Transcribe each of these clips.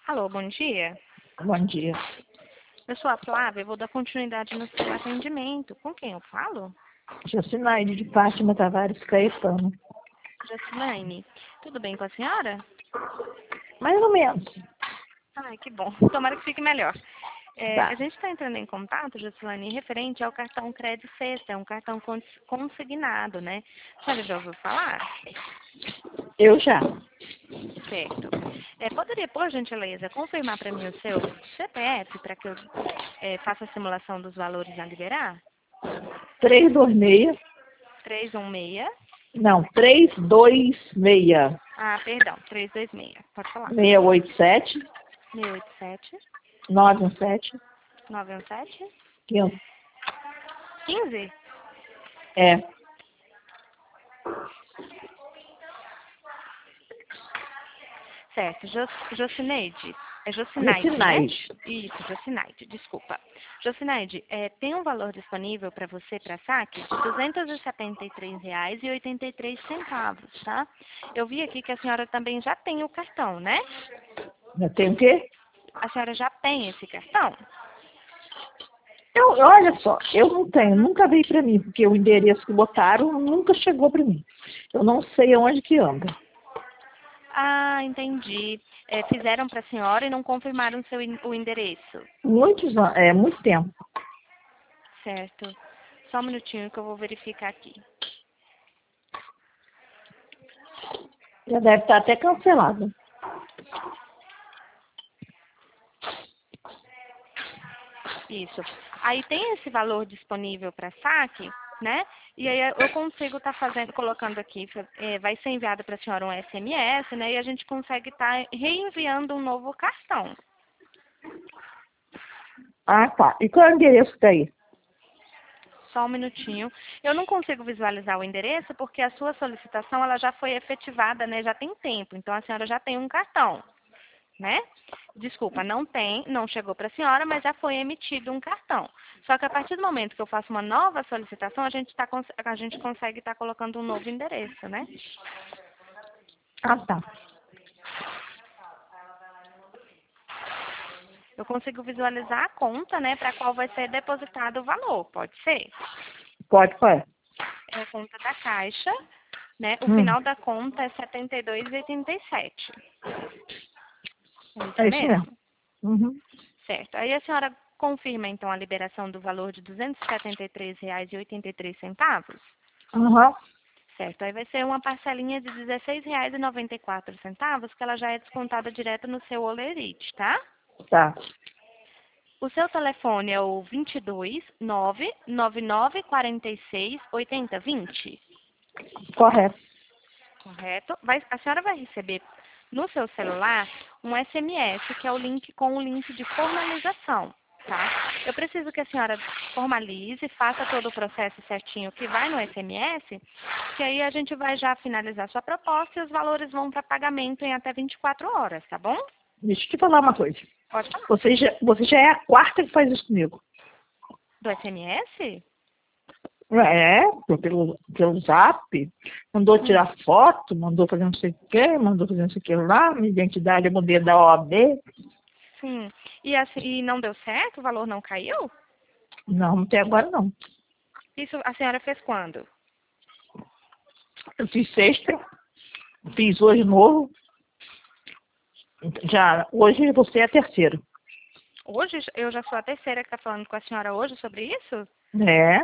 Alô, bom dia. Bom dia. Eu sou a Flávia, eu vou dar continuidade no seu atendimento. Com quem eu falo? Jacinaide de Fátima Tavares Caetano. Jacilene. Tudo bem com a senhora? Mais ou menos. Ai, que bom. Tomara que fique melhor. Tá. A gente está entrando em contato, Jacilene, referente ao cartão Crédito Sexta, é um cartão consignado, né? A senhora já ouviu falar? Eu já. Certo. Poderia, por gentileza, confirmar para mim o seu CPF para que eu faça a simulação dos valores a liberar? 326. 316. Não, 326. Ah, perdão, 326. Pode falar. 687. 687 917. 917 15. 15? É. Certo. Jocineide. É Jocinaide, né? Jacinaide. Isso, Jocinaide, desculpa. Jocinaide, tem um valor disponível para você para saque de R$ 273,83, tá? Eu vi aqui que a senhora também já tem o cartão, né? Eu tenho o quê? A senhora já tem esse cartão? Olha só, eu não tenho, nunca veio para mim, porque o endereço que botaram nunca chegou para mim. Eu não sei aonde que anda. Ah, entendi. Fizeram para a senhora e não confirmaram o endereço. Muito tempo. Certo. Só um minutinho que eu vou verificar aqui. Já deve estar até cancelado. Isso. Aí tem esse valor disponível para saque, né? E aí eu consigo estar colocando aqui, vai ser enviado para a senhora um SMS, né? E a gente consegue estar reenviando um novo cartão. Ah, tá. E qual é o endereço daí? Só um minutinho. Eu não consigo visualizar o endereço porque a sua solicitação ela já foi efetivada, né? Já tem tempo. Então a senhora já tem um cartão, né? Desculpa, não chegou para a senhora, mas já foi emitido um cartão. Só que a partir do momento que eu faço uma nova solicitação, a gente consegue estar colocando um novo endereço, né? Ah, tá. Eu consigo visualizar a conta, né, para a qual vai ser depositado o valor, pode ser? Pode. É a conta da Caixa, né? O Hum, final da conta é 72,87. É isso é isso mesmo. mesmo? Uhum. Certo. Aí a senhora confirma, então, a liberação do valor de R$ 273,83? Uhum. Certo. Aí vai ser uma parcelinha de R$ 16,94, que ela já é descontada direto no seu Olerite, tá? Tá. O seu telefone é o 22 999 46 80 20, Correto. correto? A senhora vai receber no seu celular um SMS, que é o link com o link de formalização, tá? Eu preciso que a senhora formalize, faça todo o processo certinho que vai no SMS, que aí a gente vai já finalizar sua proposta e os valores vão para pagamento em até 24 horas, tá bom? Deixa eu te falar uma coisa. Pode falar. Você já é a quarta que faz isso comigo. Do SMS? É, pelo zap. Mandou tirar foto, mandou fazer não sei o quê, mandou fazer não sei o que lá, minha identidade é modelo da OAB. Sim. E não deu certo? O valor não caiu? Não, até agora não. Isso a senhora fez quando? Eu fiz sexta, fiz hoje novo. Hoje você é a terceira. Hoje? Eu já sou a terceira que está falando com a senhora hoje sobre isso? É,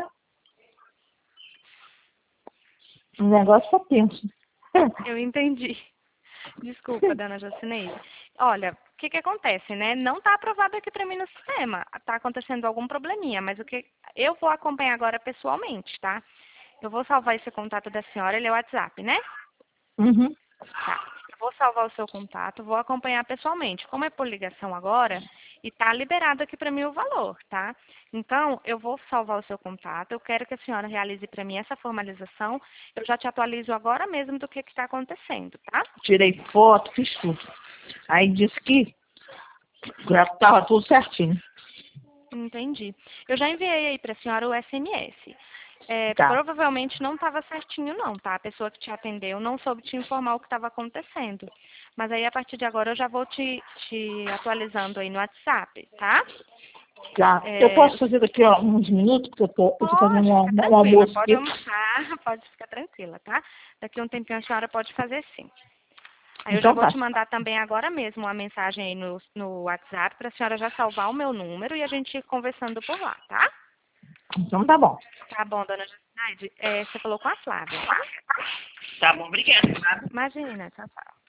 um negócio só penso. Eu entendi. Desculpa, dona Jacineide. Olha, o que acontece, né? Não está aprovado aqui para mim no sistema. Está acontecendo algum probleminha, mas eu vou acompanhar agora pessoalmente, tá? Eu vou salvar esse contato da senhora, ele é o WhatsApp, né? Uhum. Tá. Eu vou salvar o seu contato, vou acompanhar pessoalmente. Como é por ligação agora, e tá liberado aqui para mim o valor, tá? Então, eu vou salvar o seu contato, eu quero que a senhora realize para mim essa formalização. Eu já te atualizo agora mesmo do que está acontecendo, tá? Tirei foto, fiz tudo. Aí disse que já estava tudo certinho. Entendi. Eu já enviei aí para a senhora o SMS. Tá. Provavelmente não estava certinho não, tá? A pessoa que te atendeu não soube te informar o que estava acontecendo. Mas aí, a partir de agora, eu já vou te atualizando aí no WhatsApp, tá? Tá. Eu posso fazer daqui a uns minutos, porque eu tô fazendo Pode ficar um tranquila, almoço pode aqui. almoçar, pode ficar tranquila, tá? Daqui a um tempinho a senhora pode fazer sim. Aí eu já Então vou tá. te mandar também agora mesmo uma mensagem aí no WhatsApp para a senhora já salvar o meu número e a gente ir conversando por lá, tá? Então tá bom. Tá bom, dona Jacinaide? Você falou com a Flávia, tá? Tá bom, obrigada. Imagina, tchau, tchau.